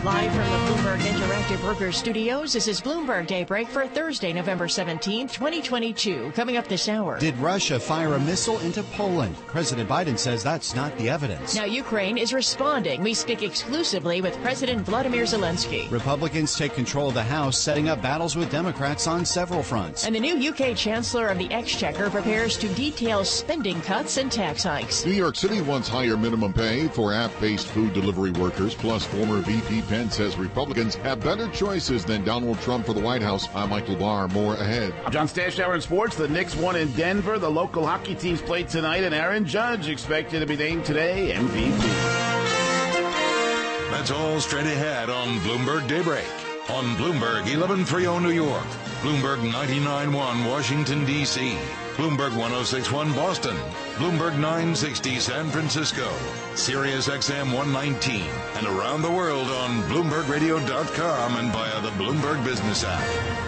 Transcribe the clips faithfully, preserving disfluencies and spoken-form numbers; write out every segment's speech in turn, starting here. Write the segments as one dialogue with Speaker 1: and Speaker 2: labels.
Speaker 1: Live from the Bloomberg Interactive Workers Studios, this is Bloomberg Daybreak for Thursday, November seventeenth, twenty twenty-two. Coming up this hour.
Speaker 2: Did Russia fire a missile into Poland? President Biden says that's not the evidence.
Speaker 1: Now Ukraine is responding. We speak exclusively with President Vladimir Zelensky.
Speaker 2: Republicans take control of the House, setting up battles with Democrats on several fronts.
Speaker 1: And the new U K Chancellor of the Exchequer prepares to detail spending cuts and tax hikes.
Speaker 3: New York City wants higher minimum pay for app-based food delivery workers, plus former V P Pence says Republicans have better choices than Donald Trump for the White House. I'm Michael Barr. More ahead.
Speaker 4: John Stashower in sports. The Knicks won in Denver. The local hockey teams played tonight, and Aaron Judge expected to be named today M V P.
Speaker 5: That's all straight ahead on Bloomberg Daybreak. On Bloomberg eleven thirty New York, Bloomberg ninety-nine point one Washington, D C, Bloomberg one oh six point one Boston, Bloomberg nine sixty San Francisco, Sirius X M one nineteen, and around the world on Bloomberg Radio dot com and via the Bloomberg Business app.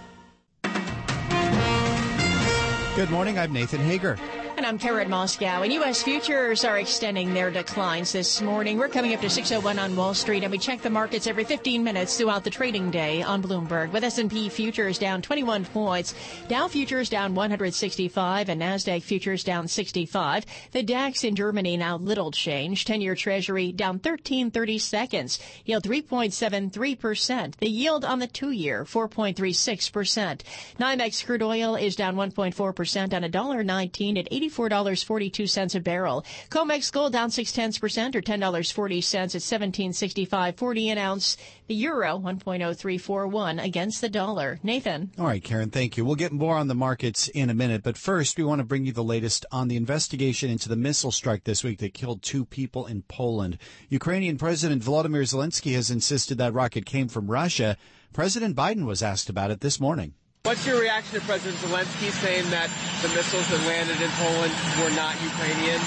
Speaker 2: Good morning, I'm Nathan Hager.
Speaker 1: And I'm Karen Moscow. And U S futures are extending their declines this morning. We're coming up to six oh one on Wall Street, and we check the markets every fifteen minutes throughout the trading day on Bloomberg. With S and P futures down twenty-one points, Dow futures down one hundred sixty-five, and NASDAQ futures down sixty-five. The DAX in Germany now little change. ten-year Treasury down thirteen thirty-seconds. Yield three point seven three percent. The yield on the two-year, four point three six percent. NYMEX crude oil is down one point four percent on one dollar nineteen at eighty-four dollars and forty-two cents a barrel. COMEX gold down six tenths percent or ten dollars and forty cents at seventeen sixty-five forty an ounce. The euro one point oh three four one against the dollar. Nathan.
Speaker 2: All right, Karen, thank you. We'll get more on the markets in a minute, but first we want to bring you the latest on the investigation into the missile strike this week that killed two people in Poland. Ukrainian President Volodymyr Zelensky has insisted that rocket came from Russia. President Biden was asked about it this morning.
Speaker 6: What's your reaction to President Zelensky saying that the missiles that landed in Poland were not Ukrainian?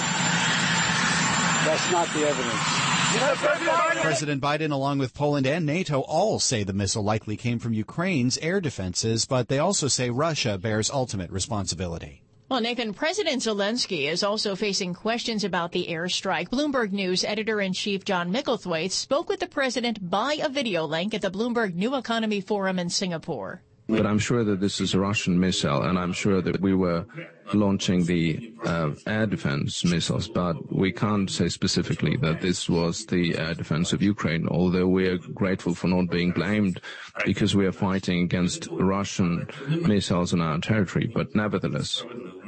Speaker 7: That's not the evidence.
Speaker 2: President Biden, along with Poland and NATO, all say the missile likely came from Ukraine's air defenses, but they also say Russia bears ultimate responsibility.
Speaker 1: Well, Nathan, President Zelensky is also facing questions about the airstrike. Bloomberg News editor-in-chief John Micklethwaite spoke with the president by a video link at the Bloomberg New Economy Forum in Singapore.
Speaker 8: But I'm sure that this is a Russian missile, and I'm sure that we were launching the uh, air defense missiles, but we can't say specifically that this was the air defense of Ukraine, although we are grateful for not being blamed because we are fighting against Russian missiles on our territory. But nevertheless,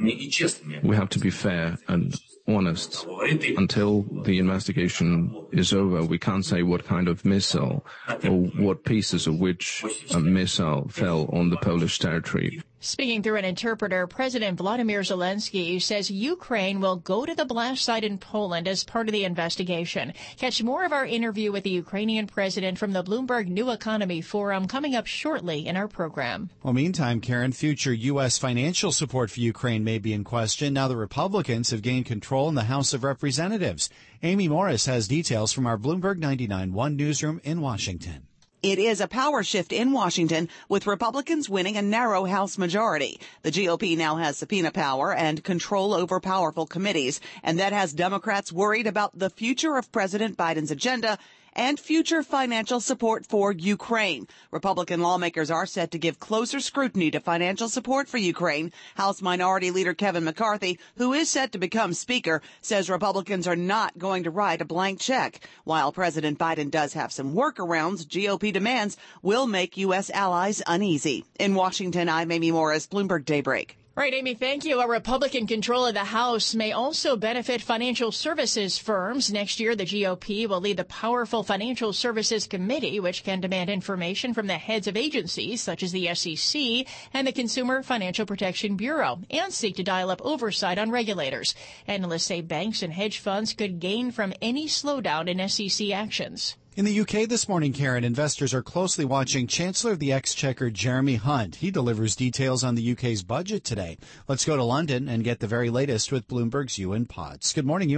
Speaker 8: we have to be fair and honest. Until the investigation is over, we can't say what kind of missile or what pieces of which a missile fell on the Polish territory.
Speaker 1: Speaking through an interpreter, President Vladimir Zelensky says Ukraine will go to the blast site in Poland as part of the investigation. Catch more of our interview with the Ukrainian president from the Bloomberg New Economy Forum coming up shortly in our program.
Speaker 2: Well, meantime, Karen, future U S financial support for Ukraine may be in question now the Republicans have gained control in the House of Representatives. Amy Morris has details from our Bloomberg ninety-nine point one newsroom in Washington.
Speaker 9: It is a power shift in Washington, with Republicans winning a narrow House majority. The G O P now has subpoena power and control over powerful committees, and that has Democrats worried about the future of President Biden's agenda and future financial support for Ukraine. Republican lawmakers are set to give closer scrutiny to financial support for Ukraine. House Minority Leader Kevin McCarthy, who is set to become Speaker, says Republicans are not going to write a blank check. While President Biden does have some workarounds, G O P demands will make U S allies uneasy. In Washington, I'm Amy Morris, Bloomberg Daybreak.
Speaker 1: Right, Amy, thank you. A Republican control of the House may also benefit financial services firms. Next year, the G O P will lead the powerful Financial Services Committee, which can demand information from the heads of agencies such as the S E C and the Consumer Financial Protection Bureau, and seek to dial up oversight on regulators. Analysts say banks and hedge funds could gain from any slowdown in S E C actions.
Speaker 2: In the U K this morning, Karen, investors are closely watching Chancellor of the Exchequer Jeremy Hunt. He delivers details on the U K's budget today. Let's go to London and get the very latest with Bloomberg's Ewan Potts. Good morning, Ewan.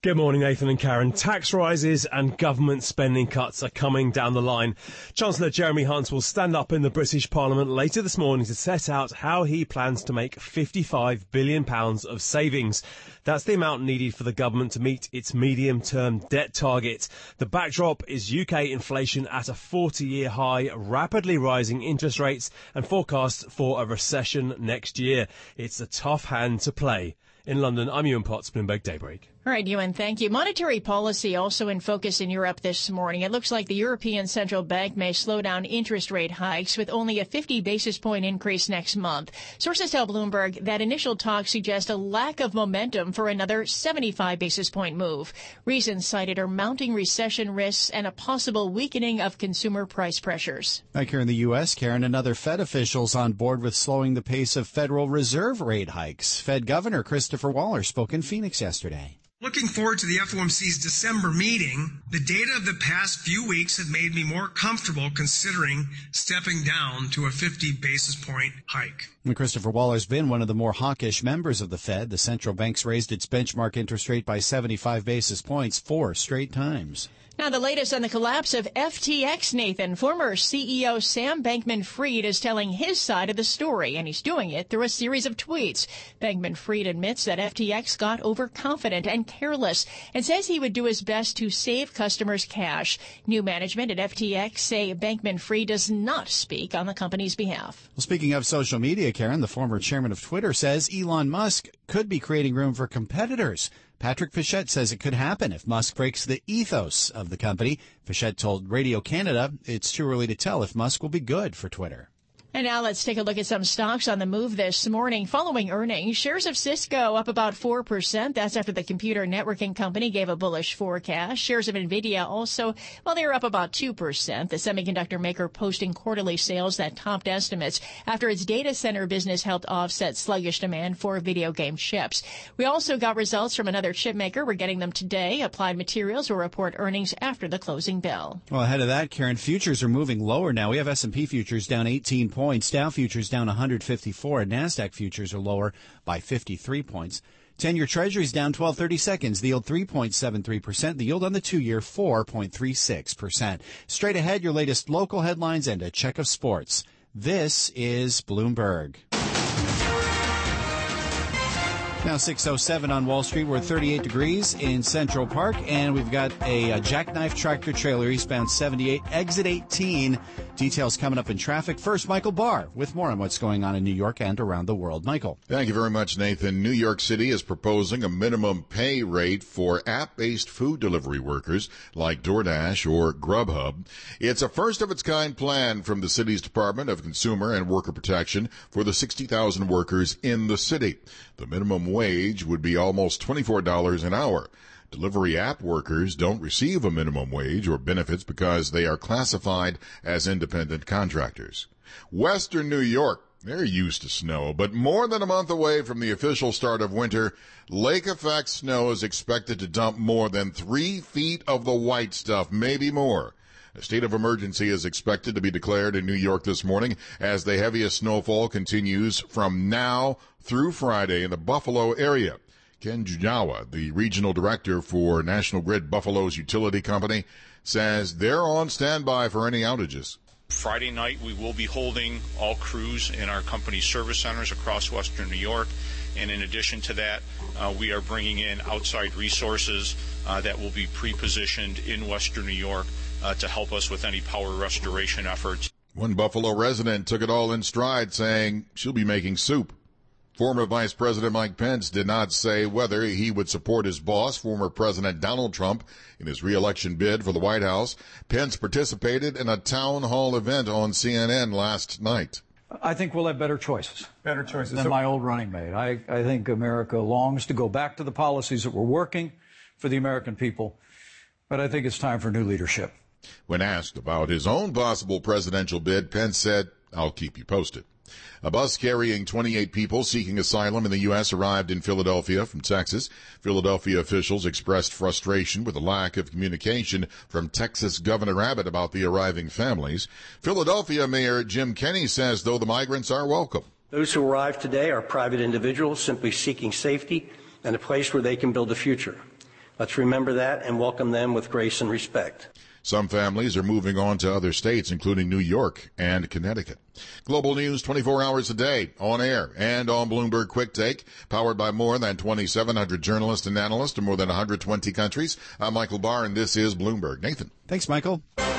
Speaker 10: Good morning, Nathan and Karen. Tax rises and government spending cuts are coming down the line. Chancellor Jeremy Hunt will stand up in the British Parliament later this morning to set out how he plans to make fifty-five billion pounds of savings. That's the amount needed for the government to meet its medium-term debt target. The backdrop is U K inflation at a forty-year high, rapidly rising interest rates and forecasts for a recession next year. It's a tough hand to play. In London, I'm Ewan Potts, Bloomberg Daybreak.
Speaker 1: All right, Ewan, thank you. Monetary policy also in focus in Europe this morning. It looks like the European Central Bank may slow down interest rate hikes with only a fifty basis point increase next month. Sources tell Bloomberg that initial talks suggest a lack of momentum for another seventy-five basis point move. Reasons cited are mounting recession risks and a possible weakening of consumer price pressures.
Speaker 2: Back here in the U S, Karen, another Fed official's on board with slowing the pace of Federal Reserve rate hikes. Fed Governor Christopher Waller spoke in Phoenix yesterday.
Speaker 11: Looking forward to the F O M C's December meeting, the data of the past few weeks have made me more comfortable considering stepping down to a fifty basis point hike.
Speaker 2: And Christopher Waller's been one of the more hawkish members of the Fed. The central bank's raised its benchmark interest rate by seventy-five basis points four straight times.
Speaker 1: Now, the latest on the collapse of F T X, Nathan. Former C E O Sam Bankman-Fried is telling his side of the story, and he's doing it through a series of tweets. Bankman-Fried admits that F T X got overconfident and careless and says he would do his best to save customers cash. New management at F T X say Bankman-Fried does not speak on the company's behalf.
Speaker 2: Well, speaking of social media, Karen, the former chairman of Twitter says Elon Musk could be creating room for competitors. Patrick Fichette says it could happen if Musk breaks the ethos of the company. Fichette told Radio Canada it's too early to tell if Musk will be good for Twitter.
Speaker 1: And now let's take a look at some stocks on the move this morning. Following earnings, shares of Cisco up about four percent. That's after the computer networking company gave a bullish forecast. Shares of NVIDIA also, well, they were up about two percent. The semiconductor maker posting quarterly sales that topped estimates after its data center business helped offset sluggish demand for video game chips. We also got results from another chip maker. We're getting them today. Applied Materials will report earnings after the closing bell.
Speaker 2: Well, ahead of that, Karen, futures are moving lower now. We have S and P futures down eighteen points. Points. Dow futures down one hundred fifty-four, and NASDAQ futures are lower by fifty-three points. ten-year Treasuries down twelve thirty seconds. The yield three point seven three percent. The yield on the two-year four point three six percent. Straight ahead, your latest local headlines and a check of sports. This is Bloomberg. Now six oh seven on Wall Street. We're thirty-eight degrees in Central Park, and we've got a, a jackknife tractor trailer eastbound seventy-eight, exit eighteen. Details coming up in traffic. First, Michael Barr with more on what's going on in New York and around the world. Michael.
Speaker 3: Thank you very much, Nathan. New York City is proposing a minimum pay rate for app-based food delivery workers like DoorDash or Grubhub. It's a first-of-its-kind plan from the city's Department of Consumer and Worker Protection for the sixty thousand workers in the city. The minimum wage would be almost twenty-four dollars an hour. Delivery app workers don't receive a minimum wage or benefits because they are classified as independent contractors. Western New York, they're used to snow, but more than a month away from the official start of winter, lake effect snow is expected to dump more than three feet of the white stuff, maybe more. A state of emergency is expected to be declared in New York this morning as the heaviest snowfall continues from now through Friday in the Buffalo area. Ken Jujawa, the regional director for National Grid Buffalo's utility company, says they're on standby for any outages.
Speaker 12: Friday night, we will be holding all crews in our company's service centers across Western New York. And in addition to that, uh, we are bringing in outside resources uh, that will be pre-positioned in Western New York uh, to help us with any power restoration efforts.
Speaker 3: One Buffalo resident took it all in stride, saying she'll be making soup. Former Vice President Mike Pence did not say whether he would support his boss, former President Donald Trump, in his re-election bid for the White House. Pence participated in a town hall event on C N N last night.
Speaker 7: I think we'll have better choices.
Speaker 13: Better choices.
Speaker 7: Than
Speaker 13: so-
Speaker 7: my old running mate. I, I think America longs to go back to the policies that were working for the American people, but I think it's time for new leadership.
Speaker 3: When asked about his own possible presidential bid, Pence said, "I'll keep you posted." A bus carrying twenty-eight people seeking asylum in the U S arrived in Philadelphia from Texas. Philadelphia officials expressed frustration with the lack of communication from Texas Governor Abbott about the arriving families. Philadelphia Mayor Jim Kenney says, though, the migrants are welcome.
Speaker 14: Those who arrived today are private individuals simply seeking safety and a place where they can build a future.
Speaker 13: Let's remember that and welcome them with grace and respect.
Speaker 3: Some families are moving on to other states, including New York and Connecticut. Global news twenty-four hours a day, on air and on Bloomberg Quick Take, powered by more than twenty-seven hundred journalists and analysts in more than one hundred twenty countries. I'm Michael Barr, and this is Bloomberg. Nathan.
Speaker 2: Thanks, Michael.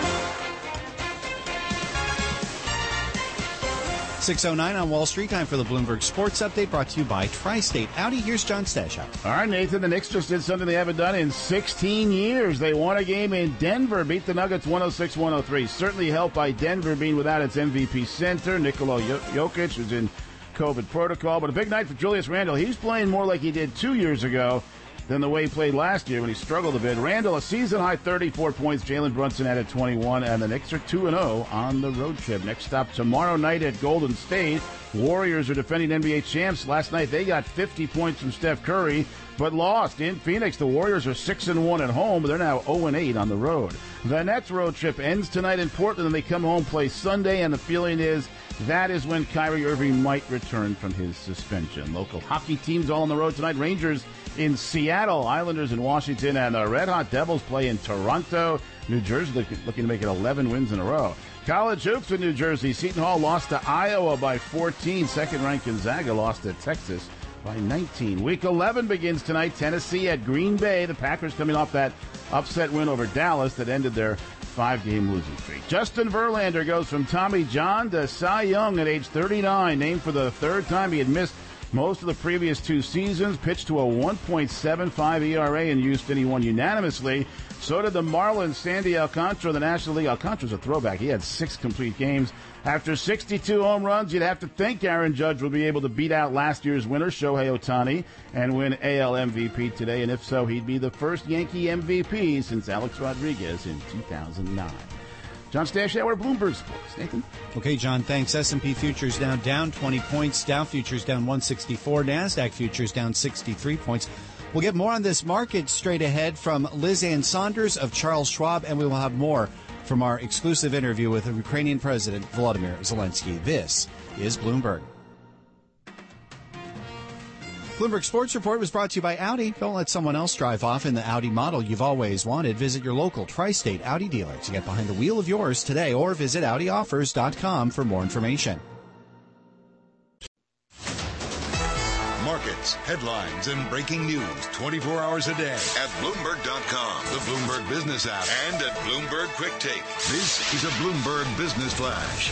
Speaker 2: six oh nine on Wall Street, time for the Bloomberg Sports Update, brought to you by Tri-State Audi. Here's John Stashow.
Speaker 4: All right, Nathan, the Knicks just did something they haven't done in sixteen years. They won a game in Denver, beat the Nuggets one oh six one oh three. Certainly helped by Denver being without its M V P center, Nikola Jokic, who's in COVID protocol. But a big night for Julius Randle. He's playing more like he did two years ago than the way he played last year when he struggled a bit. Randle, a season-high thirty-four points. Jalen Brunson added twenty-one, and the Knicks are two and oh on the road trip. Next stop tomorrow night at Golden State. Warriors are defending N B A champs. Last night they got fifty points from Steph Curry, but lost in Phoenix. The Warriors are six and one at home, but they're now oh and eight on the road. The Nets road trip ends tonight in Portland, and they come home, play Sunday, and the feeling is that is when Kyrie Irving might return from his suspension. Local hockey teams all on the road tonight. Rangers in Seattle, Islanders in Washington, and the Red Hot Devils play in Toronto. New Jersey looking to make it eleven wins in a row. College hoops in New Jersey. Seton Hall lost to Iowa by fourteen. Second-ranked Gonzaga lost to Texas by nineteen. Week eleven begins tonight. Tennessee at Green Bay. The Packers coming off that upset win over Dallas that ended their five-game losing streak. Justin Verlander goes from Tommy John to Cy Young at age thirty-nine. Named for the third time. He had missed most of the previous two seasons, pitched to a one point seven five E R A in Houston. He won unanimously. So did the Marlins' Sandy Alcantara, the National League. Alcantara's a throwback. He had six complete games. After sixty-two home runs, you'd have to think Aaron Judge will be able to beat out last year's winner, Shohei Ohtani, and win A L M V P today. And if so, he'd be the first Yankee M V P since Alex Rodriguez in two thousand nine. John Stashow at Bloomberg Sports. Nathan?
Speaker 2: Okay, John, thanks. S and P futures now down twenty points. Dow futures down one sixty-four. NASDAQ futures down sixty-three points. We'll get more on this market straight ahead from Liz Ann Saunders of Charles Schwab, and we will have more from our exclusive interview with the Ukrainian President Volodymyr Zelensky. This is Bloomberg. Bloomberg Sports Report was brought to you by Audi. Don't let someone else drive off in the Audi model you've always wanted. Visit your local Tri-State Audi dealer to get behind the wheel of yours today, or visit Audi Offers dot com for more information.
Speaker 5: Markets, headlines, and breaking news twenty-four hours a day at Bloomberg dot com, the Bloomberg Business app, and at Bloomberg Quick Take. This is a Bloomberg Business Flash.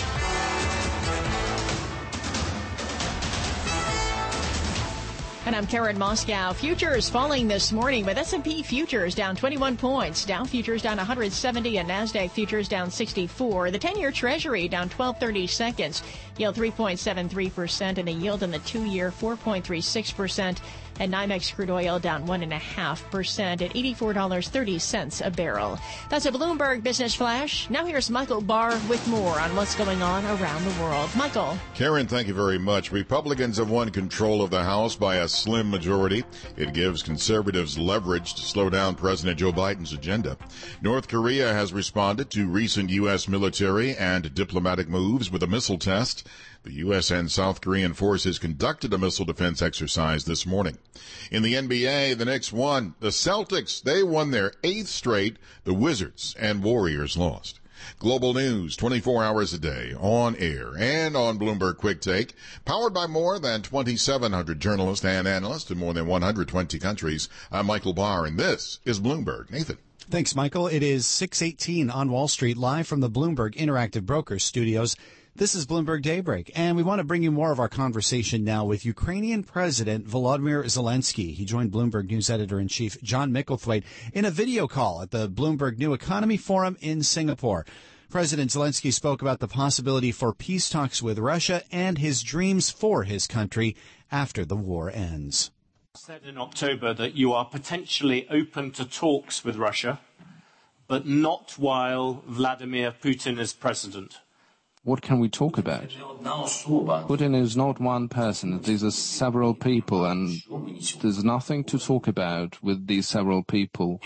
Speaker 1: And I'm Karen Moscow. Futures falling this morning with S and P futures down twenty-one points. Dow futures down one hundred seventy and NASDAQ futures down sixty-four. The ten-year Treasury down twelve thirty seconds. Yield three point seven three percent and a yield in the two-year four point three six percent. And NYMEX crude oil down one point five percent at eighty-four dollars and thirty cents a barrel. That's a Bloomberg Business Flash. Now here's Michael Barr with more on what's going on around the world. Michael.
Speaker 3: Karen, thank you very much. Republicans have won control of the House by a slim majority. It gives conservatives leverage to slow down President Joe Biden's agenda. North Korea has responded to recent U S military and diplomatic moves with a missile test. The U S and South Korean forces conducted a missile defense exercise this morning. In the N B A, the Knicks won. The Celtics, they won their eighth straight. The Wizards and Warriors lost. Global news twenty-four hours a day, on air and on Bloomberg Quick Take, powered by more than twenty-seven hundred journalists and analysts in more than one hundred twenty countries. I'm Michael Barr, and this is Bloomberg. Nathan.
Speaker 2: Thanks, Michael. It is six eighteen on Wall Street, live from the Bloomberg Interactive Brokers studios. This is Bloomberg Daybreak, and we want to bring you more of our conversation now with Ukrainian President Volodymyr Zelensky. He joined Bloomberg News Editor-in-Chief John Micklethwaite in a video call at the Bloomberg New Economy Forum in Singapore. President Zelensky spoke about the possibility for peace talks with Russia and his dreams for his country after the war ends.
Speaker 14: You said in October that you are potentially open to talks with Russia, but not while Vladimir Putin is president.
Speaker 8: What can we talk about? Putin is not one person. These are several people, and there's nothing to talk about with these several people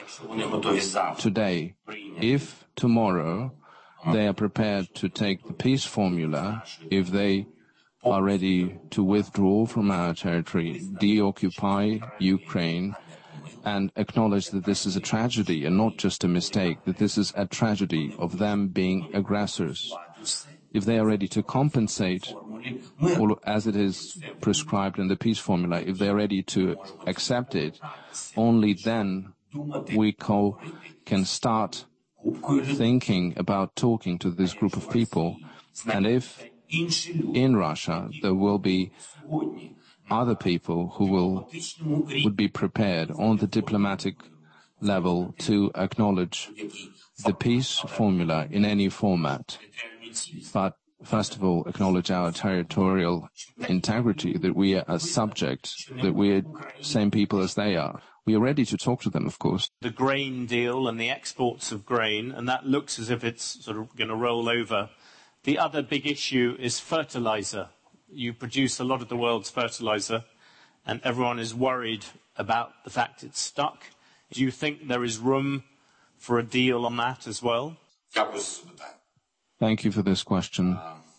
Speaker 8: today. If tomorrow they are prepared to take the peace formula, if they are ready to withdraw from our territory, deoccupy Ukraine, and acknowledge that this is a tragedy and not just a mistake, that this is a tragedy of them being aggressors. If they are ready to compensate, or as it is prescribed in the peace formula, if they are ready to accept it, only then we co- can start thinking about talking to this group of people. And if in Russia there will be other people who will would be prepared on the diplomatic level to acknowledge the peace formula in any format, but first of all acknowledge our territorial integrity, that we are a subject, that we are same people as they are. We are ready to talk to them, of course.
Speaker 14: The grain deal and the exports of grain, and that looks as if it's sort of going to roll over. The other big issue is fertilizer. You produce a lot of the world's fertilizer, and everyone is worried about the fact it's stuck. Do you think there is room for a deal on that as well?
Speaker 8: Thank you for this question.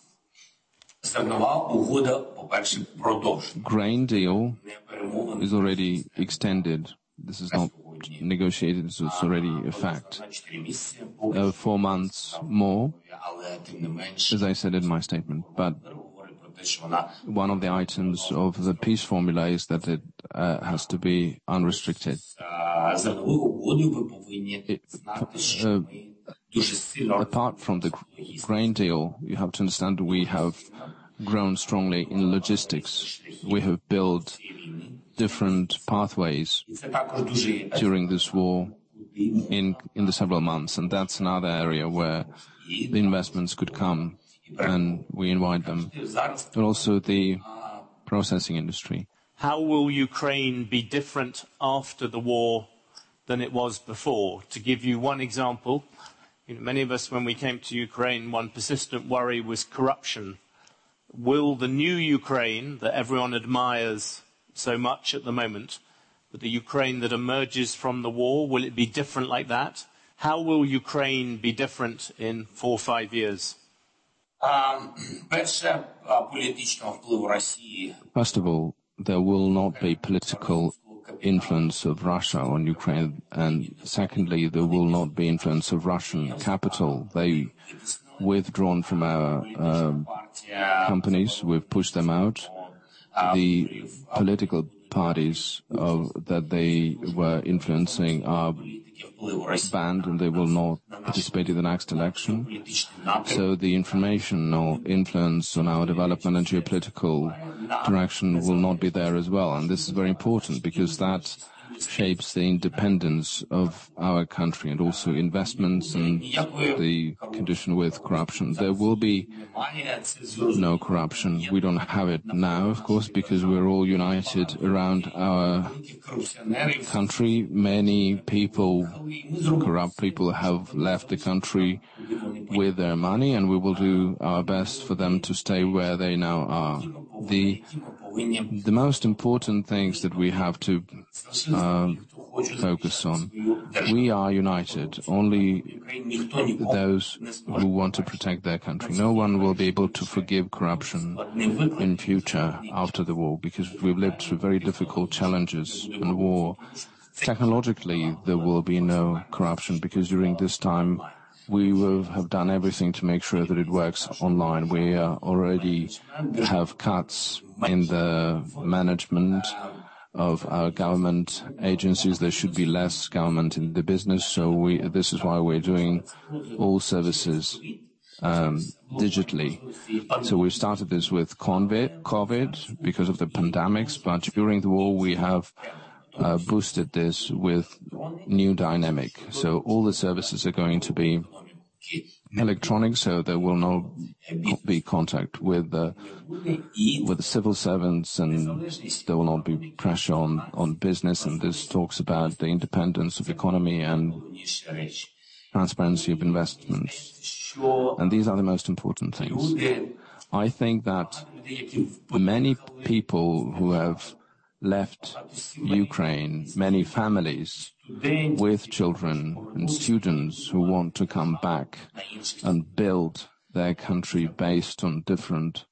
Speaker 8: Grain deal is already extended. This is not negotiated, so it's already a fact. Uh, four months more, as I said in my statement, but one of the items of the peace formula is that it uh, has to be unrestricted. It, uh, apart from the grain deal, you have to understand we have grown strongly in logistics. We have built different pathways during this war in in the several months, and that's another area where the investments could come, and we invite them. But also the processing industry.
Speaker 14: How will Ukraine be different after the war than it was before? To give you one example, you know, many of us, when we came to Ukraine, one persistent worry was corruption. Will the new Ukraine that everyone admires so much at the moment, but the Ukraine that emerges from the war, will it be different like that? How will Ukraine be different in four or five years?
Speaker 8: First of all, there will not be political influence of Russia on Ukraine, and secondly, there will not be influence of Russian capital. They withdrawn from our uh, companies, we've pushed them out. The political parties of, that they were influencing are banned, and they will not participate in the next election. So the information or influence on our development and geopolitical direction will not be there as well. And this is very important because that shapes the independence of our country and also investments and the condition with corruption. There will be no corruption. We don't have it now, of course, because we're all united around our country. Many people, corrupt people, have left the country with their money, and we will do our best for them to stay where they now are. The The most important things that we have to uh, focus on, we are united. Only those who want to protect their country. No one will be able to forgive corruption in future after the war, because we've lived through very difficult challenges and war. Technologically, there will be no corruption, because during this time we will have done everything to make sure that it works online. We uh, already have cuts in the management of our government agencies. There should be less government in the business, so we, this is why we're doing all services um, digitally. So we started this with COVID because of the pandemics, but during the war we have uh, boosted this with new dynamic. So all the services are going to be electronic, so there will not be contact with the with the civil servants, and there will not be pressure on on business. And this talks about the independence of economy and transparency of investments. And these are the most important things. I think that many people who have left Ukraine, many families with children and students who want to come back and build their country based on different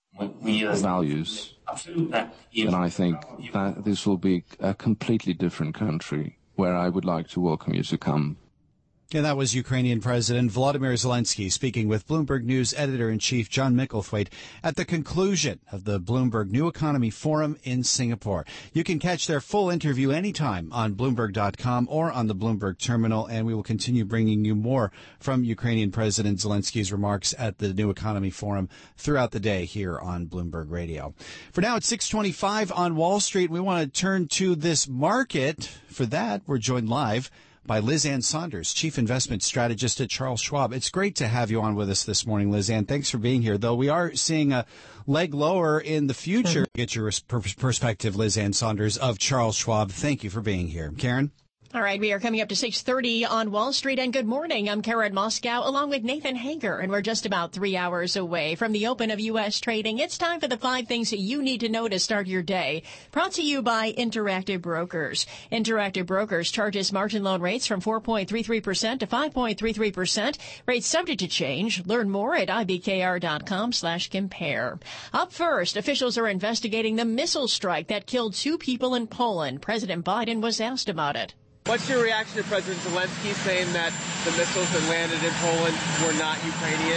Speaker 8: values. And I think that this will be a completely different country where I would like to welcome you to come.
Speaker 2: And that was Ukrainian President Volodymyr Zelensky speaking with Bloomberg News editor-in-chief John Micklethwaite at the conclusion of the Bloomberg New Economy Forum in Singapore. You can catch their full interview anytime on Bloomberg dot com or on the Bloomberg terminal, and we will continue bringing you more from Ukrainian President Zelensky's remarks at the New Economy Forum throughout the day here on Bloomberg Radio. For now, it's six twenty-five on Wall Street. We want to turn to this market. For that, we're joined live by Liz Ann Saunders, Chief Investment Strategist at Charles Schwab. It's great to have you on with us this morning, Liz Ann. Thanks for being here, though we are seeing a leg lower in the future. Mm-hmm. Get your perspective, Liz Ann Saunders of Charles Schwab. Thank you for being here. Karen?
Speaker 1: All right, we are coming up to six thirty on Wall Street, and good morning. I'm Karen Moscow, along with Nathan Hager, and we're just about three hours away from the open of U S trading. It's time for the five things that you need to know to start your day. Brought to you by Interactive Brokers. Interactive Brokers charges margin loan rates from four point three three percent to five point three three percent. Rates subject to change. Learn more at ibkr.com slash compare. Up first, officials are investigating the missile strike that killed two people in Poland. President Biden was asked about it.
Speaker 6: What's your reaction to President Zelensky saying that the missiles that landed in Poland were not Ukrainian?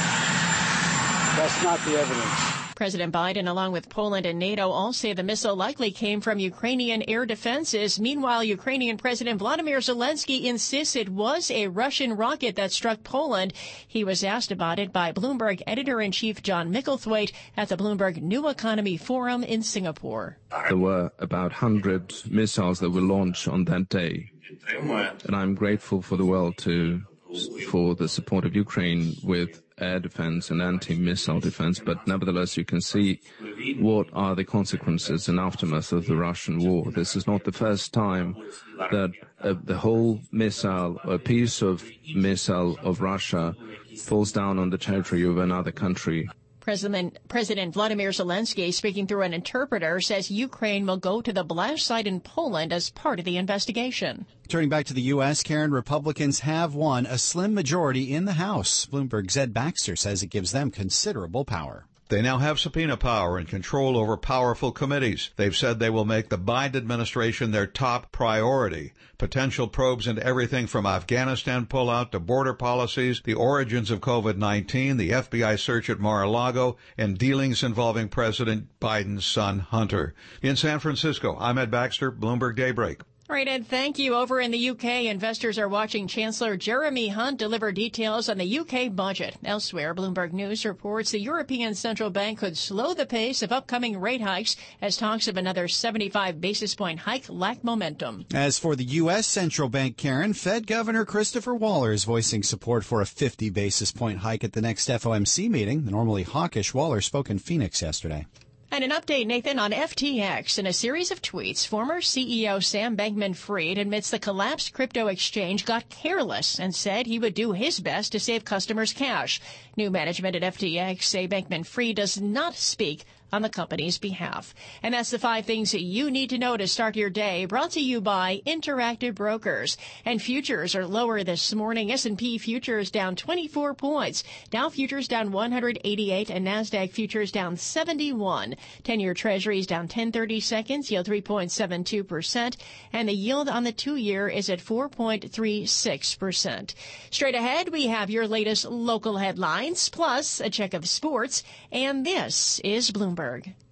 Speaker 15: That's not the evidence.
Speaker 1: President Biden, along with Poland and NATO, all say the missile likely came from Ukrainian air defenses. Meanwhile, Ukrainian President Volodymyr Zelensky insists it was a Russian rocket that struck Poland. He was asked about it by Bloomberg editor-in-chief John Micklethwaite at the Bloomberg New Economy Forum in Singapore.
Speaker 8: There were about one hundred missiles that were launched on that day, and I'm grateful for the world to for the support of Ukraine with air defense and anti-missile defense, but nevertheless you can see what are the consequences and aftermath of the Russian war. This is not the first time that uh, the whole missile, a piece of missile of Russia falls down on the territory of another country.
Speaker 1: President, President Volodymyr Zelensky, speaking through an interpreter, says Ukraine will go to the blast site in Poland as part of the investigation.
Speaker 2: Turning back to the U S, Karen, Republicans have won a slim majority in the House. Bloomberg's Ed Baxter says it gives them considerable power.
Speaker 16: They now have subpoena power and control over powerful committees. They've said they will make the Biden administration their top priority. Potential probes into everything from Afghanistan pullout to border policies, the origins of COVID nineteen, the F B I search at Mar-a-Lago, and dealings involving President Biden's son, Hunter. In San Francisco, I'm Ed Baxter, Bloomberg Daybreak.
Speaker 1: All right, Ed, thank you. Over in the U K, investors are watching Chancellor Jeremy Hunt deliver details on the U K budget. Elsewhere, Bloomberg News reports the European Central Bank could slow the pace of upcoming rate hikes as talks of another seventy-five basis point hike lack momentum.
Speaker 2: As for the U S. Central Bank, Karen, Fed Governor Christopher Waller is voicing support for a fifty basis point hike at the next F O M C meeting. The normally hawkish Waller spoke in Phoenix yesterday.
Speaker 1: And an update, Nathan, on F T X. In a series of tweets, former C E O Sam Bankman-Fried admits the collapsed crypto exchange got careless and said he would do his best to save customers cash. New management at F T X say Bankman-Fried does not speak on the company's behalf. And that's the five things that you need to know to start your day, brought to you by Interactive Brokers. And futures are lower this morning. S and P futures down twenty-four points. Dow futures down one hundred eighty-eight and NASDAQ futures down seventy-one. ten-year treasuries down ten thirty seconds, yield three point seven two percent. And the yield on the two-year is at four point three six percent. Straight ahead, we have your latest local headlines, plus a check of sports. And this is Bloomberg.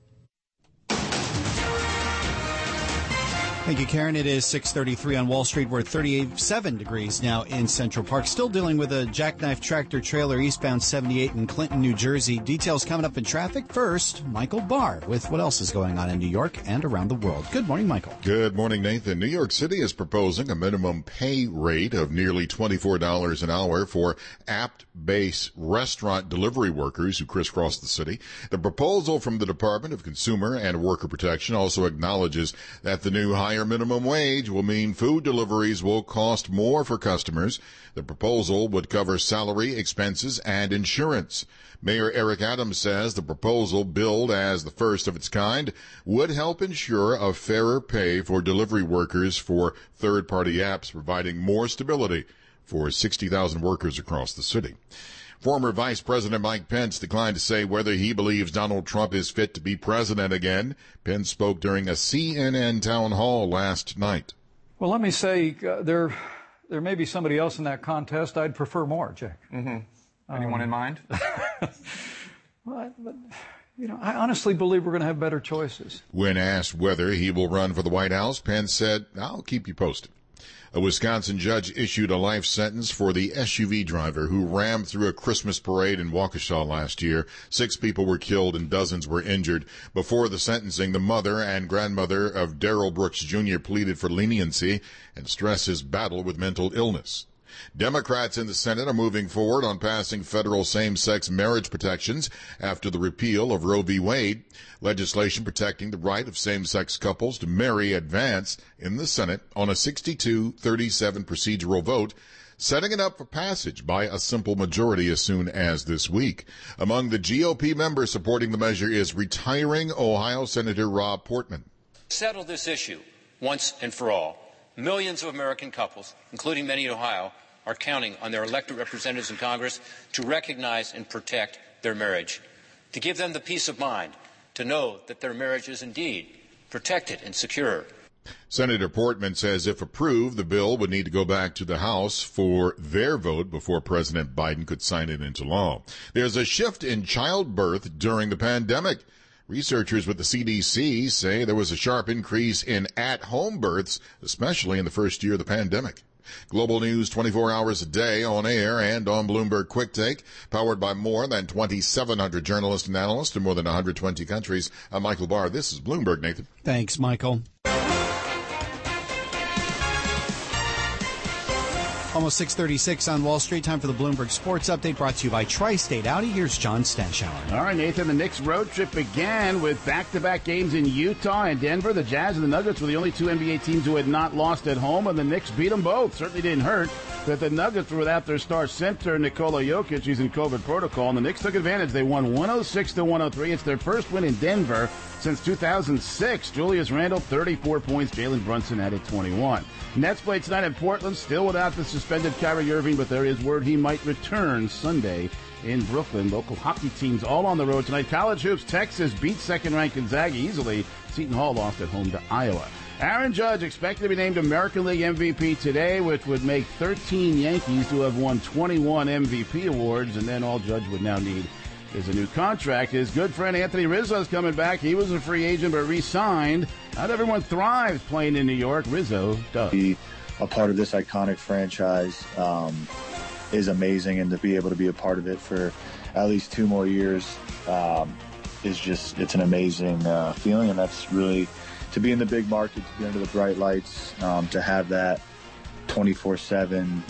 Speaker 2: Thank you, Karen. It is six thirty-three on Wall Street. We're at thirty-seven degrees now in Central Park. Still dealing with a jackknife tractor trailer eastbound seventy-eight in Clinton, New Jersey. Details coming up in traffic. First, Michael Barr with what else is going on in New York and around the world. Good morning, Michael.
Speaker 3: Good morning, Nathan. New York City is proposing a minimum pay rate of nearly twenty-four dollars an hour for app-based restaurant delivery workers who crisscross the city. The proposal from the Department of Consumer and Worker Protection also acknowledges that the new high Higher minimum wage will mean food deliveries will cost more for customers. The proposal would cover salary, expenses, and insurance. Mayor Eric Adams says the proposal, billed as the first of its kind, would help ensure a fairer pay for delivery workers for third-party apps, providing more stability for sixty thousand workers across the city. Former Vice President Mike Pence declined to say whether he believes Donald Trump is fit to be president again. Pence spoke during a C N N town hall last night.
Speaker 7: Well, let me say uh, there there may be somebody else in that contest I'd prefer more, Jake.
Speaker 17: Mm-hmm. Anyone um, in mind?
Speaker 7: Well, but, you know, I honestly believe we're going to have better choices.
Speaker 3: When asked whether he will run for the White House, Pence said, I'll keep you posted. A Wisconsin judge issued a life sentence for the S U V driver who rammed through a Christmas parade in Waukesha last year. Six people were killed and dozens were injured. Before the sentencing, the mother and grandmother of Darrell Brooks Junior pleaded for leniency and stressed his battle with mental illness. Democrats in the Senate are moving forward on passing federal same-sex marriage protections after the repeal of Roe v. Wade. Legislation protecting the right of same-sex couples to marry advanced in the Senate on a sixty-two thirty-seven procedural vote, setting it up for passage by a simple majority as soon as this week. Among the G O P members supporting the measure is retiring Ohio Senator Rob Portman.
Speaker 18: Settle this issue once and for all. Millions of American couples, including many in Ohio, are counting on their elected representatives in Congress to recognize and protect their marriage, to give them the peace of mind, to know that their marriage is indeed protected and secure.
Speaker 3: Senator Portman says if approved, the bill would need to go back to the House for their vote before President Biden could sign it into law. There's a shift in childbirth during the pandemic. Researchers with the C D C say there was a sharp increase in at-home births, especially in the first year of the pandemic. Global news twenty-four hours a day on air and on Bloomberg Quick Take, powered by more than twenty-seven hundred journalists and analysts in more than one hundred twenty countries. I'm Michael Barr. This is Bloomberg, Nathan.
Speaker 2: Thanks, Michael. Almost six thirty-six on Wall Street. Time for the Bloomberg Sports Update, brought to you by Tri-State Audi. Here's John Stanshauer.
Speaker 4: All right, Nathan, the Knicks road trip began with back-to-back games in Utah and Denver. The Jazz and the Nuggets were the only two N B A teams who had not lost at home, and the Knicks beat them both. Certainly didn't hurt that the Nuggets were without their star center, Nikola Jokic. He's in COVID protocol, and the Knicks took advantage. They won one oh six to one oh three. It's their first win in Denver since two thousand six. Julius Randle, thirty-four points. Jalen Brunson added twenty-one. Nets played tonight in Portland, still without the suspended Kyrie Irving, but there is word he might return Sunday in Brooklyn. Local hockey teams all on the road tonight. College hoops, Texas beat second-ranked Gonzaga easily. Seton Hall lost at home to Iowa. Aaron Judge expected to be named American League M V P today, which would make thirteen Yankees to have won twenty-one M V P awards, and then all Judge would now need is a new contract. His good friend Anthony Rizzo is coming back. He was a free agent but re-signed. Not everyone thrives playing in New York. Rizzo does.
Speaker 19: Be a part of this iconic franchise um, is amazing, and to be able to be a part of it for at least two more years um, is just, it's an amazing uh, feeling, and that's really, to be in the big market, to be under the bright lights, um, to have that twenty-four seven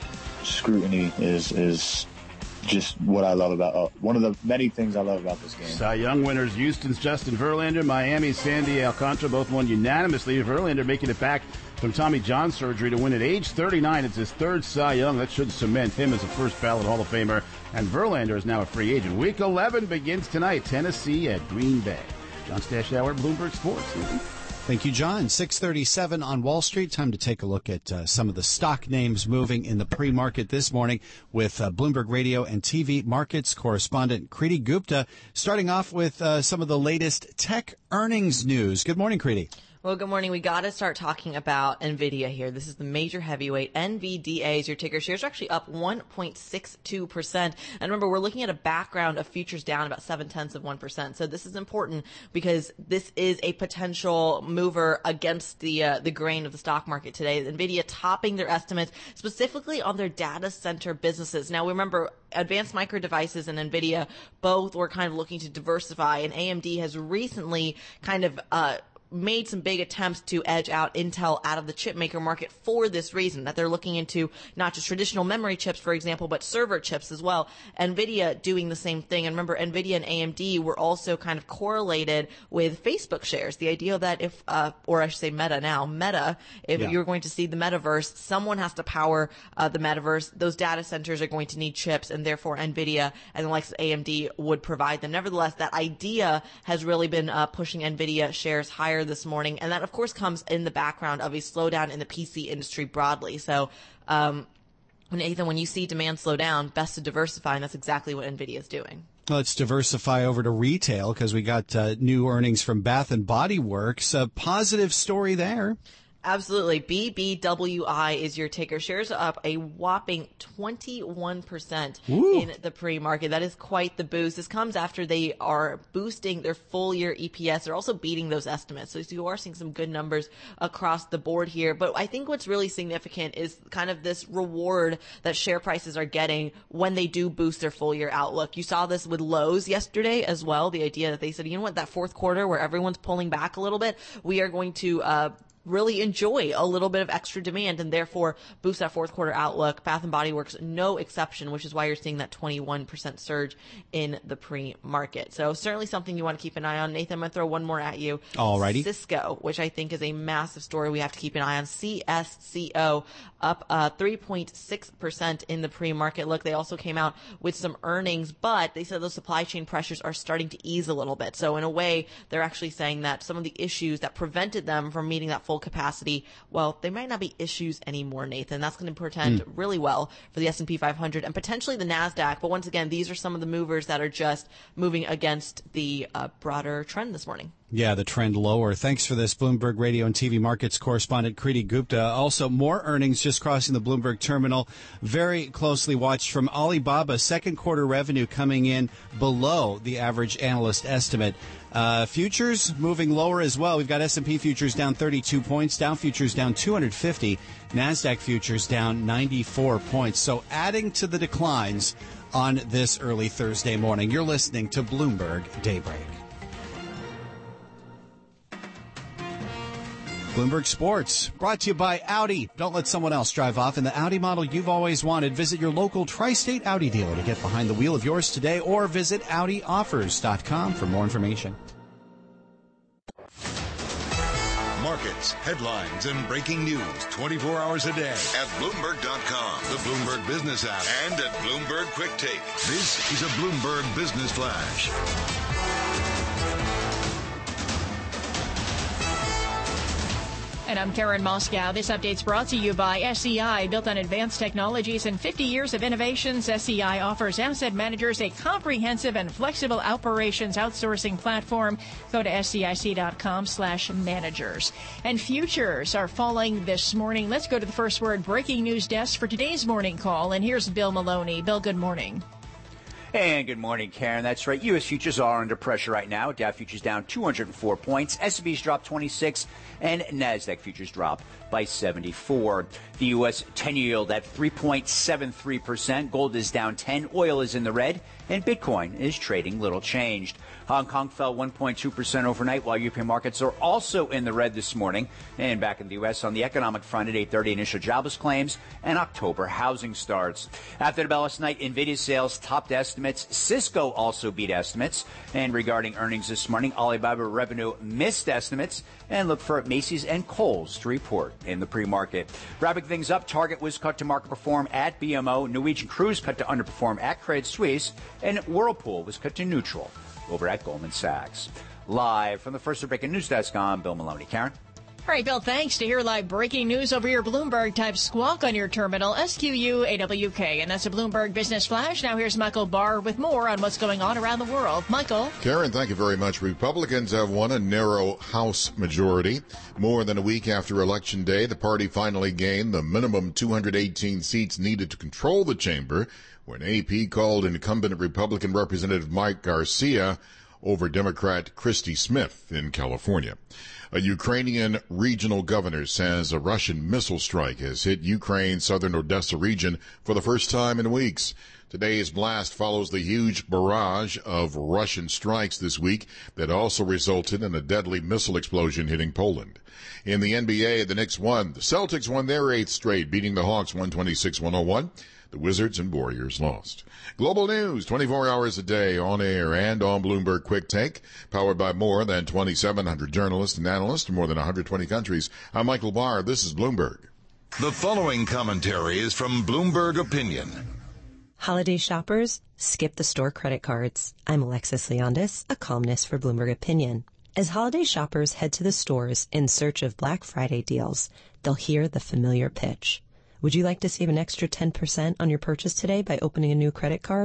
Speaker 19: scrutiny is is just what I love about, uh, one of the many things I love about this game.
Speaker 4: Cy Young winners, Houston's Justin Verlander, Miami's Sandy Alcantara, both won unanimously. Verlander making it back from Tommy John surgery to win at age thirty-nine. It's his third Cy Young. That should cement him as a first ballot Hall of Famer. And Verlander is now a free agent. Week eleven begins tonight, Tennessee at Green Bay. John Stanshauer, Bloomberg Sports.
Speaker 2: Thank you, John. six thirty-seven on Wall Street. Time to take a look at uh, some of the stock names moving in the pre-market this morning with uh, Bloomberg Radio and T V markets correspondent Kriti Gupta, starting off with uh, some of the latest tech earnings news. Good morning, Kriti.
Speaker 20: Well, good morning. We got to start talking about NVIDIA here. This is the major heavyweight. N V D A is your ticker. Shares are actually up one point six two percent. And remember, we're looking at a background of futures down about seven tenths of one percent. So this is important because this is a potential mover against the uh, the grain of the stock market today. NVIDIA topping their estimates, specifically on their data center businesses. Now, remember, Advanced Micro Devices and NVIDIA both were kind of looking to diversify, and A M D has recently kind of uh made some big attempts to edge out Intel out of the chip maker market for this reason, that they're looking into not just traditional memory chips, for example, but server chips as well. NVIDIA doing the same thing. And remember, NVIDIA and A M D were also kind of correlated with Facebook shares. The idea that if, uh, or I should say Meta now, Meta, if yeah. you're going to see the metaverse, someone has to power uh, the metaverse. Those data centers are going to need chips, and therefore NVIDIA and the likes of A M D would provide them. Nevertheless, that idea has really been uh, pushing NVIDIA shares higher this morning, and that of course comes in the background of a slowdown in the P C industry broadly. So um Nathan, when you see demand slow down, best to diversify, and that's exactly what NVIDIA is doing.
Speaker 2: Let's diversify over to retail because we got uh, new earnings from Bath and Body Works. A positive story there.
Speaker 20: Absolutely. B B W I is your ticker. Shares are up a whopping twenty-one percent Ooh. In the pre-market. That is quite the boost. This comes after they are boosting their full year E P S. They're also beating those estimates. So you are seeing some good numbers across the board here. But I think what's really significant is kind of this reward that share prices are getting when they do boost their full year outlook. You saw this with Lowe's yesterday as well. The idea that they said, you know what, that fourth quarter where everyone's pulling back a little bit, we are going to, uh, really enjoy a little bit of extra demand and therefore boost that fourth quarter outlook. Bath and Body Works, no exception, which is why you're seeing that twenty-one percent surge in the pre-market. So certainly something you want to keep an eye on. Nathan, I'm going to throw one more at you.
Speaker 2: Alrighty.
Speaker 20: Cisco, which I think is a massive story we have to keep an eye on. C S C O up uh, three point six percent in the pre-market. Look, they also came out with some earnings, but they said those supply chain pressures are starting to ease a little bit. So in a way, they're actually saying that some of the issues that prevented them from meeting that full capacity, well, they might not be issues anymore, Nathan. That's going to portend mm. really well for the S and P five hundred and potentially the NASDAQ. But once again, these are some of the movers that are just moving against the uh, broader trend this morning.
Speaker 2: Yeah, the trend lower. Thanks for this, Bloomberg Radio and T V markets correspondent Kriti Gupta. Also, more earnings just crossing the Bloomberg terminal. Very closely watched from Alibaba. Second quarter revenue coming in below the average analyst estimate. Uh, futures moving lower as well. We've got S and P futures down thirty-two points, Dow futures down two hundred fifty, NASDAQ futures down ninety-four points. So adding to the declines on this early Thursday morning. You're listening to Bloomberg Daybreak. Bloomberg Sports, brought to you by Audi. Don't let someone else drive off in the Audi model you've always wanted. Visit your local Tri-State Audi dealer to get behind the wheel of yours today, or visit Audi Offers dot com for more information.
Speaker 5: Markets, headlines, and breaking news twenty-four hours a day at Bloomberg dot com, the Bloomberg Business app, and at Bloomberg Quick Take. This is a Bloomberg Business Flash.
Speaker 1: And I'm Karen Moscow. This update's brought to you by S E I. Built on advanced technologies and fifty years of innovations, S E I offers asset managers a comprehensive and flexible operations outsourcing platform. Go to S E I C dot com slash managers. And futures are falling this morning. Let's go to the first word breaking news desk for today's morning call. And here's Bill Maloney. Bill, good morning.
Speaker 21: And good morning, Karen. That's right. U S futures are under pressure right now. Dow futures down two hundred four points. S and P's dropped twenty-six, and NASDAQ futures drop by seventy-four. The U S ten-year yield at three point seven three percent. Gold is down ten. Oil is in the red, and Bitcoin is trading little changed. Hong Kong fell one point two percent overnight, while European markets are also in the red this morning. And back in the U S on the economic front at eight thirty, initial jobless claims and October housing starts. After the bell last night, NVIDIA sales topped estimates. Cisco also beat estimates. And regarding earnings this morning, Alibaba revenue missed estimates. And look for Macy's and Kohl's to report in the pre-market. Wrapping things up, Target was cut to market perform at B M O. Norwegian Cruise cut to underperform at Credit Suisse. And Whirlpool was cut to neutral over at Goldman Sachs. Live from the First Breaking News Desk, I'm Bill Maloney. Karen?
Speaker 1: All right, Bill, thanks. To hear live breaking news over your Bloomberg, type squawk on your terminal, S Q U A W K. And that's a Bloomberg Business Flash. Now here's Michael Barr with more on what's going on around the world. Michael.
Speaker 3: Karen, thank you very much. Republicans have won a narrow House majority. More than a week after Election Day, the party finally gained the minimum two hundred eighteen seats needed to control the chamber when A P called incumbent Republican Representative Mike Garcia over Democrat Christy Smith in California. A Ukrainian regional governor says a Russian missile strike has hit Ukraine's southern Odessa region for the first time in weeks. Today's blast follows the huge barrage of Russian strikes this week that also resulted in a deadly missile explosion hitting Poland. In the N B A, the Knicks won. The Celtics won their eighth straight, beating the Hawks one twenty-six one oh one. The Wizards and Warriors lost. Global news, twenty-four hours a day, on air and on Bloomberg Quick Take, powered by more than twenty-seven hundred journalists and analysts in more than one hundred twenty countries. I'm Michael Barr. This is Bloomberg.
Speaker 5: The following commentary is from Bloomberg Opinion.
Speaker 22: Holiday shoppers, skip the store credit cards. I'm Alexis Leondis, a columnist for Bloomberg Opinion. As holiday shoppers head to the stores in search of Black Friday deals, they'll hear the familiar pitch. Would you like to save an extra ten percent on your purchase today by opening a new credit card?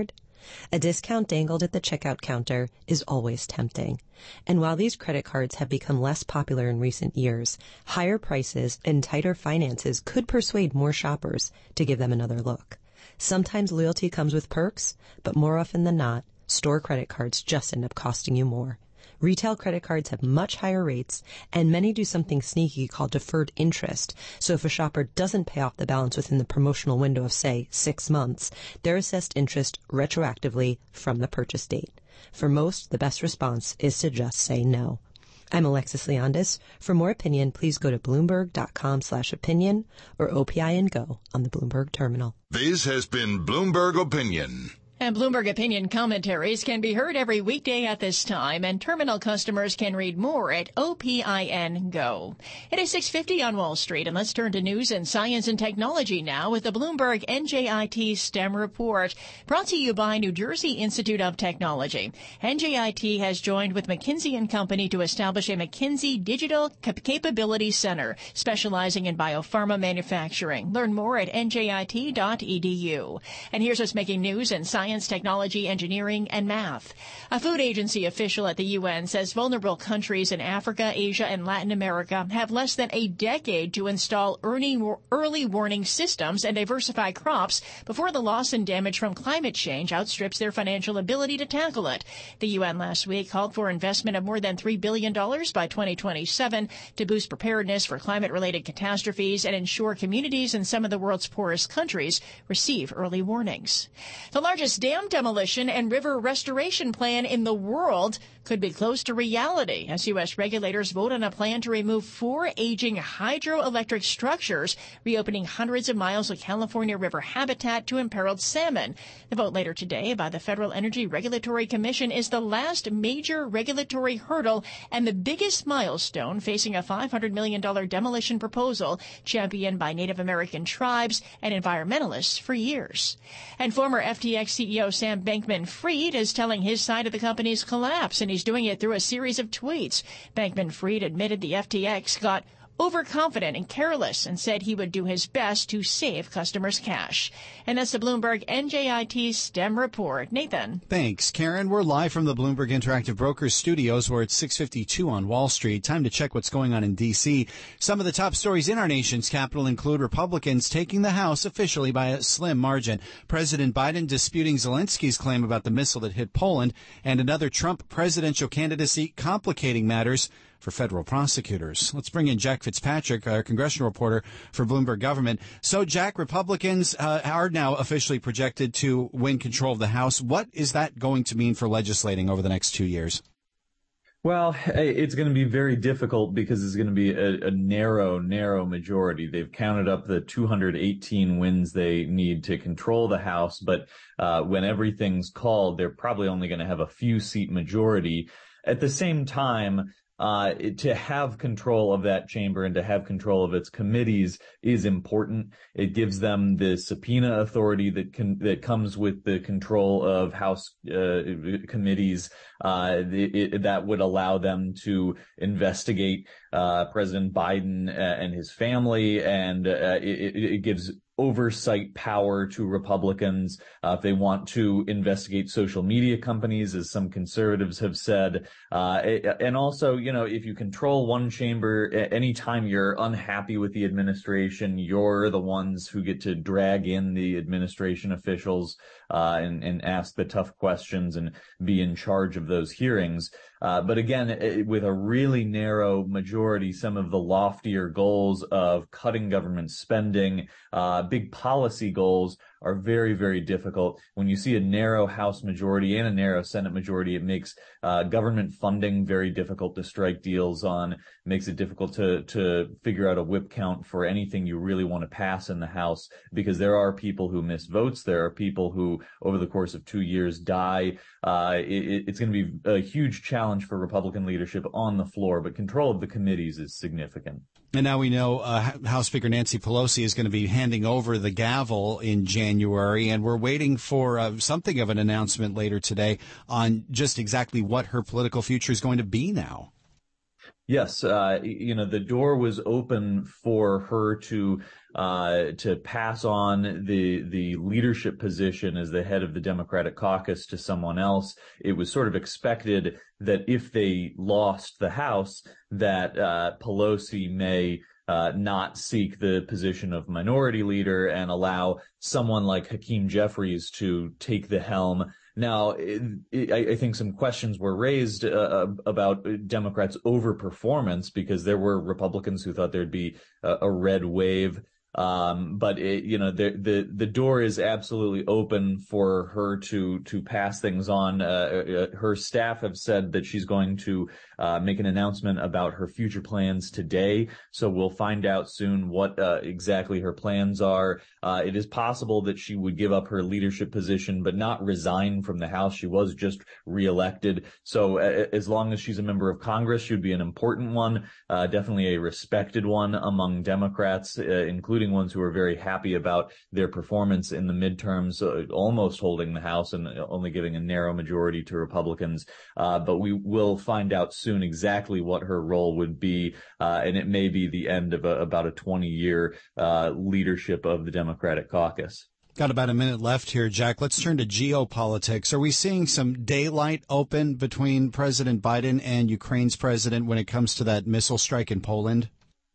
Speaker 22: A discount dangled at the checkout counter is always tempting. And while these credit cards have become less popular in recent years, higher prices and tighter finances could persuade more shoppers to give them another look. Sometimes loyalty comes with perks, but more often than not, store credit cards just end up costing you more. Retail credit cards have much higher rates, and many do something sneaky called deferred interest. So if a shopper doesn't pay off the balance within the promotional window of, say, six months, they're assessed interest retroactively from the purchase date. For most, the best response is to just say no. I'm Alexis Leondis. For more opinion, please go to Bloomberg.com slash opinion or O P I N Go on the Bloomberg terminal.
Speaker 5: This has been Bloomberg Opinion.
Speaker 1: And Bloomberg Opinion commentaries can be heard every weekday at this time, and terminal customers can read more at O P I N Go. It is six fifty on Wall Street, and let's turn to news and science and technology now with the Bloomberg N J I T STEM report, brought to you by New Jersey Institute of Technology. N J I T has joined with McKinsey and Company to establish a McKinsey Digital Capability Center, specializing in biopharma manufacturing. Learn more at N J I T dot E D U. And here's what's making news in science, technology, engineering, and math. A food agency official at the U N says vulnerable countries in Africa, Asia, and Latin America have less than a decade to install early warning systems and diversify crops before the loss and damage from climate change outstrips their financial ability to tackle it. The U N last week called for investment of more than three billion dollars by twenty twenty-seven to boost preparedness for climate-related catastrophes and ensure communities in some of the world's poorest countries receive early warnings. The largest dam demolition and river restoration plan in the world could be close to reality as U S regulators vote on a plan to remove four aging hydroelectric structures, reopening hundreds of miles of California river habitat to imperiled salmon. The vote later today by the Federal Energy Regulatory Commission is the last major regulatory hurdle and the biggest milestone facing a five hundred million dollars demolition proposal championed by Native American tribes and environmentalists for years. And former F T X C E O Sam Bankman-Fried is telling his side of the company's collapse, and he's doing it through a series of tweets. Bankman-Fried admitted the F T X got overconfident and careless and said he would do his best to save customers' cash. And that's the Bloomberg N J I T STEM report. Nathan.
Speaker 2: Thanks, Karen. We're live from the Bloomberg Interactive Brokers studios. We're at six fifty-two on Wall Street. Time to check what's going on in D C. Some of the top stories in our nation's capital include Republicans taking the House officially by a slim margin, President Biden disputing Zelensky's claim about the missile that hit Poland, and another Trump presidential candidacy complicating matters for federal prosecutors. Let's bring in Jack Fitzpatrick, our congressional reporter for Bloomberg Government. So, Jack, Republicans uh, are now officially projected to win control of the House. What is that going to mean for legislating over the next two years?
Speaker 9: Well, it's going to be very difficult because it's going to be a, a narrow, narrow majority. They've counted up the two hundred eighteen wins they need to control the House, but uh, when everything's called, they're probably only going to have a few seat majority. At the same time, Uh, to have control of that chamber and to have control of its committees is important. It gives them the subpoena authority that can, that comes with the control of House uh, committees. Uh, it, it, that would allow them to investigate uh, President Biden and his family, and uh, it, it gives oversight power to Republicans uh, if they want to investigate social media companies, as some conservatives have said. Uh, and also, you know, if you control one chamber, anytime you're unhappy with the administration, you're the ones who get to drag in the administration officials uh, and, and ask the tough questions and be in charge of those hearings. Uh, but again, it, with a really narrow majority, some of the loftier goals of cutting government spending, uh, big policy goals are very, very difficult. When you see a narrow House majority and a narrow Senate majority, it makes uh, government funding very difficult to strike deals on, makes it difficult to, to figure out a whip count for anything you really want to pass in the House, because there are people who miss votes. There are people who, over the course of two years, die. Uh, it, it's going to be a huge challenge for Republican leadership on the floor, but control of the committees is significant.
Speaker 2: And now we know uh, House Speaker Nancy Pelosi is going to be handing over the gavel in January, and we're waiting for uh, something of an announcement later today on just exactly what her political future is going to be now.
Speaker 9: Yes, uh, you know, the door was open for her to uh, to pass on the the leadership position as the head of the Democratic caucus to someone else. It was sort of expected that if they lost the House, that uh, Pelosi may uh, not seek the position of minority leader and allow someone like Hakeem Jeffries to take the helm. Now, it, it, I think some questions were raised uh, about Democrats' overperformance because there were Republicans who thought there'd be a, a red wave. Um, but it, you know, the, the, the door is absolutely open for her to, to pass things on. Uh, her staff have said that she's going to, uh, make an announcement about her future plans today. So we'll find out soon what, uh, exactly her plans are. Uh, it is possible that she would give up her leadership position, but not resign from the House. She was just reelected. So uh, as long as she's a member of Congress, she would be an important one, uh, definitely a respected one among Democrats, uh, including ones who are very happy about their performance in the midterms, uh, almost holding the House and only giving a narrow majority to Republicans. Uh, but we will find out soon exactly what her role would be, uh, and it may be the end of a, about a twenty-year uh, leadership of the Democratic caucus.
Speaker 2: Got about a minute left here, Jack. Let's turn to geopolitics. Are we seeing some daylight open between President Biden and Ukraine's president when it comes to that missile strike in Poland?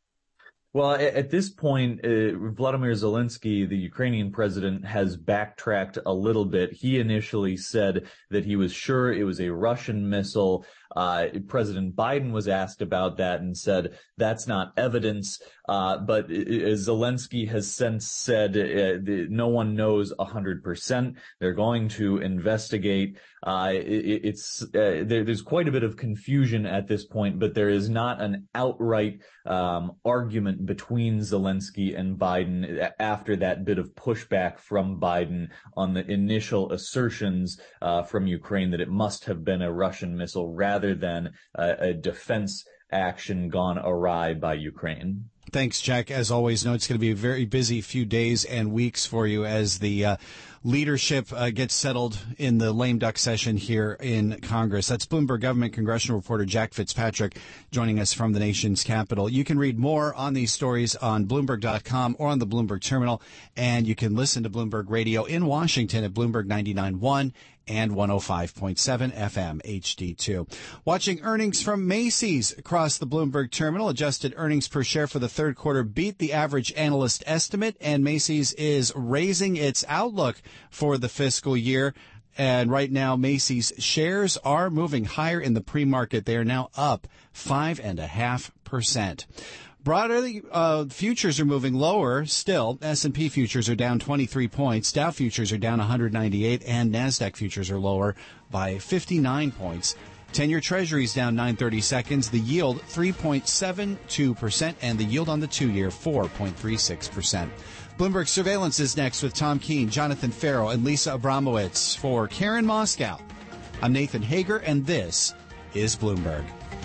Speaker 9: Well, at this point, uh, Vladimir Zelensky, the Ukrainian president, has backtracked a little bit. He initially said that he was sure it was a Russian missile. Uh, President Biden was asked about that and said that's not evidence. Uh, but uh, Zelensky has since said uh, the, no one knows one hundred percent. They're going to investigate. Uh, it, it's uh, there, there's quite a bit of confusion at this point, but there is not an outright um, argument between Zelensky and Biden after that bit of pushback from Biden on the initial assertions uh, from Ukraine that it must have been a Russian missile rather than a, a defense action gone awry by Ukraine.
Speaker 2: Thanks, Jack. As always, know it's going to be a very busy few days and weeks for you as the uh, leadership uh, gets settled in the lame duck session here in Congress. That's Bloomberg Government Congressional reporter Jack Fitzpatrick joining us from the nation's capital. You can read more on these stories on Bloomberg dot com or on the Bloomberg Terminal, and you can listen to Bloomberg Radio in Washington at Bloomberg ninety-nine point one and one oh five point seven F M H D two. Watching earnings from Macy's across the Bloomberg Terminal. Adjusted earnings per share for the third quarter beat the average analyst estimate, and Macy's is raising its outlook for the fiscal year. And right now, Macy's shares are moving higher in the pre-market. They are now up five and a half percent. Broadly, uh, futures are moving lower still. S and P futures are down twenty-three points. Dow futures are down one hundred ninety-eight, and NASDAQ futures are lower by fifty-nine points. ten-year Treasuries down nine thirty-seconds. The yield three point seven two percent, and the yield on the two-year four point three six percent. Bloomberg Surveillance is next with Tom Keene, Jonathan Farrow, and Lisa Abramowitz. For Karen Moscow, I'm Nathan Hager, and this is Bloomberg.